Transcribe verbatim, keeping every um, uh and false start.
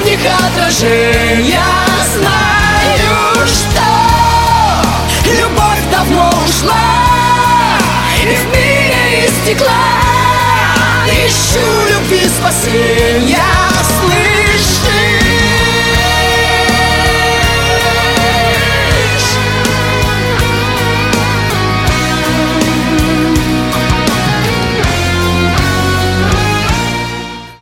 в них отражение. Знаю, что любовь давно ушла и в мире истекла. Ищу любви спасения.